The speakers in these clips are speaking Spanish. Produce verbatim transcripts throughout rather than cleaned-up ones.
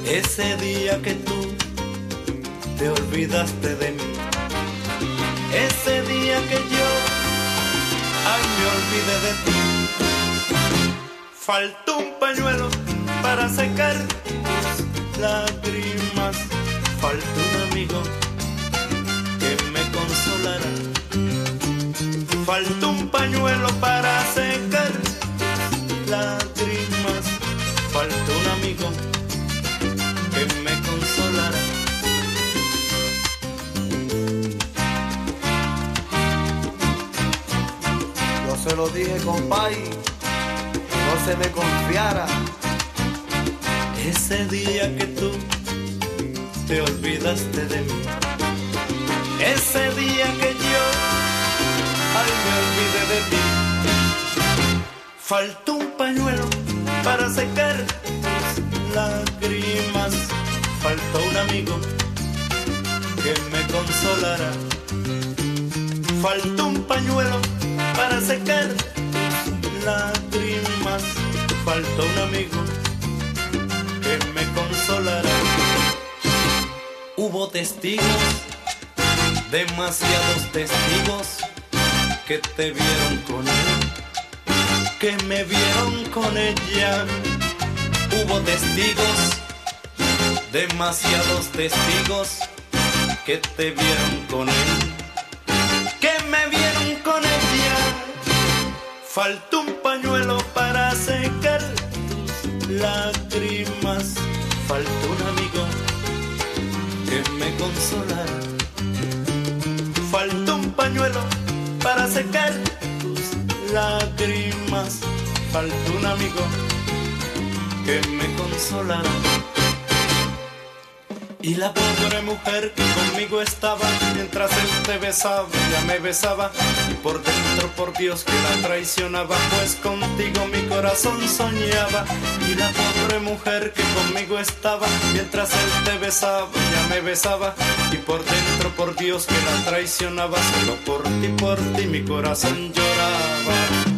Ese día que tú te olvidaste de mí, ese día que yo, ay, me olvidé de ti. Faltó un pañuelo para secar tus lágrimas, faltó un amigo que me consolara. Faltó un pañuelo para secar tus lágrimas, faltó un amigo que me consolara. Yo se lo dije, compay, no se me confiara. Ese día que tú te olvidaste de mí, ese día que yo, ay, me olvidé de ti. Faltó un pañuelo para secar tus lágrimas, faltó un amigo que me consolara. Faltó un pañuelo para secar tus lágrimas, faltó un amigo que me consolara. Hubo testigos, demasiados testigos, que te vieron con él, que me vieron con ella. Hubo testigos, demasiados testigos, que te vieron con él, que me vieron con ella. Faltó un pañuelo para secar tus lágrimas, faltó un amigo que me consolara. Faltó un pañuelo para secar tus lágrimas, faltó un amigo que me consolara. Y la pobre mujer que conmigo estaba, mientras él te besaba, ella me besaba, y por dentro, por Dios, que la traicionaba, pues contigo mi corazón soñaba. Y la pobre mujer que conmigo estaba, mientras él te besaba, ella me besaba, y por dentro, por Dios, que la traicionaba, solo por ti, por ti mi corazón lloraba.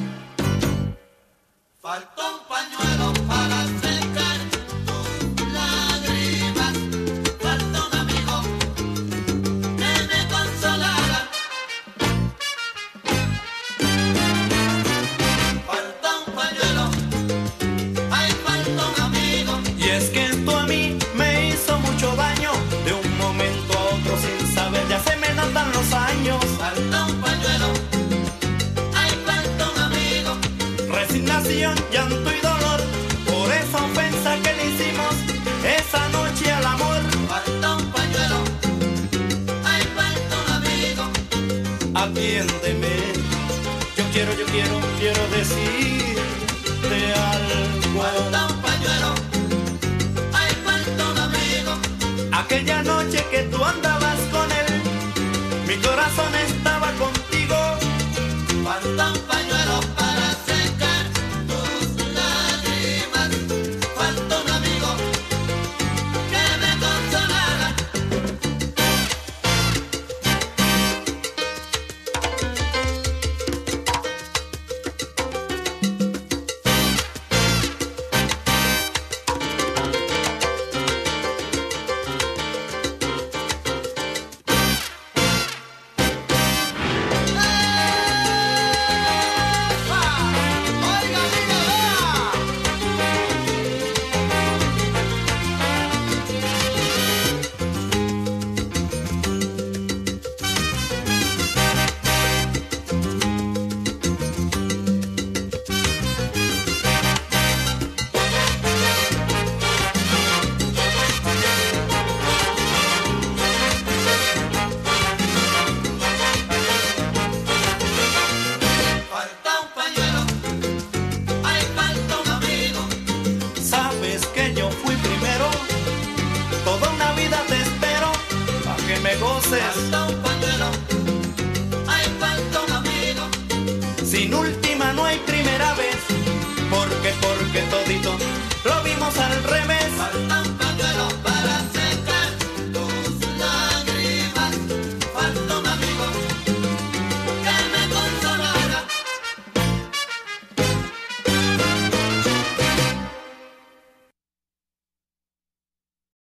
Faltó un pañuelo para secar tus lágrimas, faltó un amigo que me consolara. Faltó un pañuelo, ay, faltó un amigo. Y es que tú a mí me hizo mucho daño, de un momento a otro sin saber, ya se me notan los años. Faltó un pañuelo, ay, faltó un amigo. Resignación, llanto y dolor por esa ofensa que le hicimos esa noche al amor. Faltó un pañuelo, ay, faltó un amigo. Atiéndeme, yo quiero, yo quiero, quiero decirte algo. Faltó un pañuelo, ay, faltó un amigo. Aquella noche que tú andabas con él, mi corazón estaba contigo. Faltó un pañuelo para secar tus lágrimas, faltó un amigo que me consolara. Falta un pañuelo, ay, falta un amigo. Sin última no hay primera vez, porque, porque todito lo vimos al revés. Falta un